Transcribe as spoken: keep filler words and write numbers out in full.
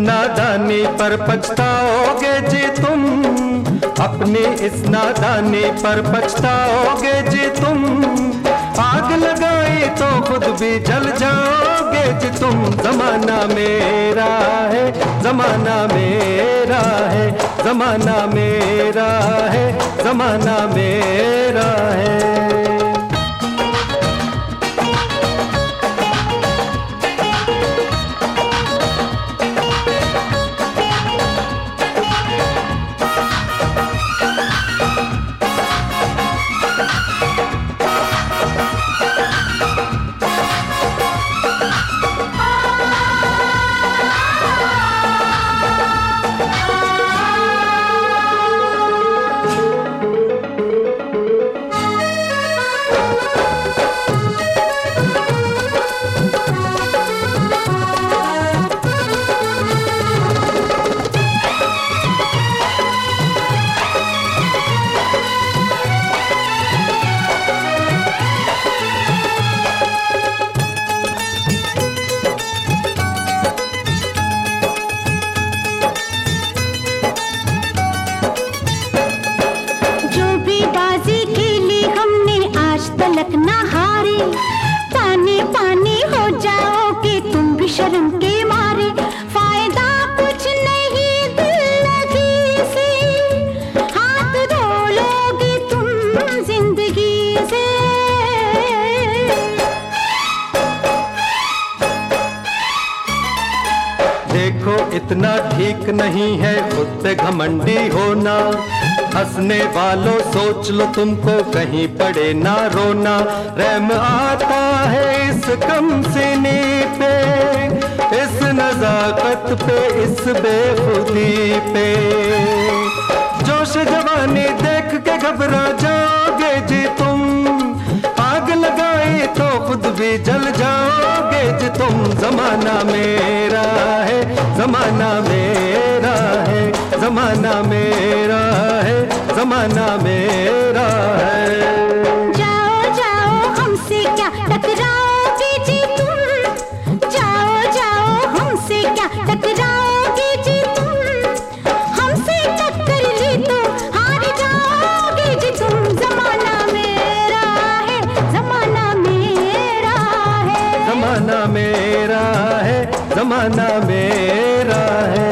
नादानी पर पछताओगे जी तुम, अपनी इस नादानी पर पछताओगे जी तुम। आग लगाई तो खुद भी जल जाओगे जी तुम। जमाना मेरा है, जमाना मेरा है, जमाना मेरा है, जमाना मेरा है। तलक ना हारे, पानी पानी हो जाओगे तुम भी शर्म के मारे। फायदा कुछ नहीं दिल लगी से, हाथ धो लोगे तुम जिंदगी से। देखो इतना ठीक नहीं है खुद पे घमंडी होना। हंसने वालों सोच लो तुमको कहीं पड़े ना रोना। रहम आता है इस कम सीनी पे, इस नजाकत पे, इस बेखुदी पे। जोश जवानी देख के घबरा जाओगे जी तुम। आग लगाई तो खुद भी जल जाओगे जी तुम। जमाना मेरा है, जमाना मेरा है, जमाना मेरा है, जमाना मेरा है। जाओ जाओ हमसे क्या टकराओगे जी तुम। जाओ जाओ हमसे क्या टकराओगे जी तुम। हमसे टक्कर ली तो हार जाओगे जी तुम। जमाना मेरा है, जमाना मेरा है, जमाना मेरा है, जमाना मेरा है।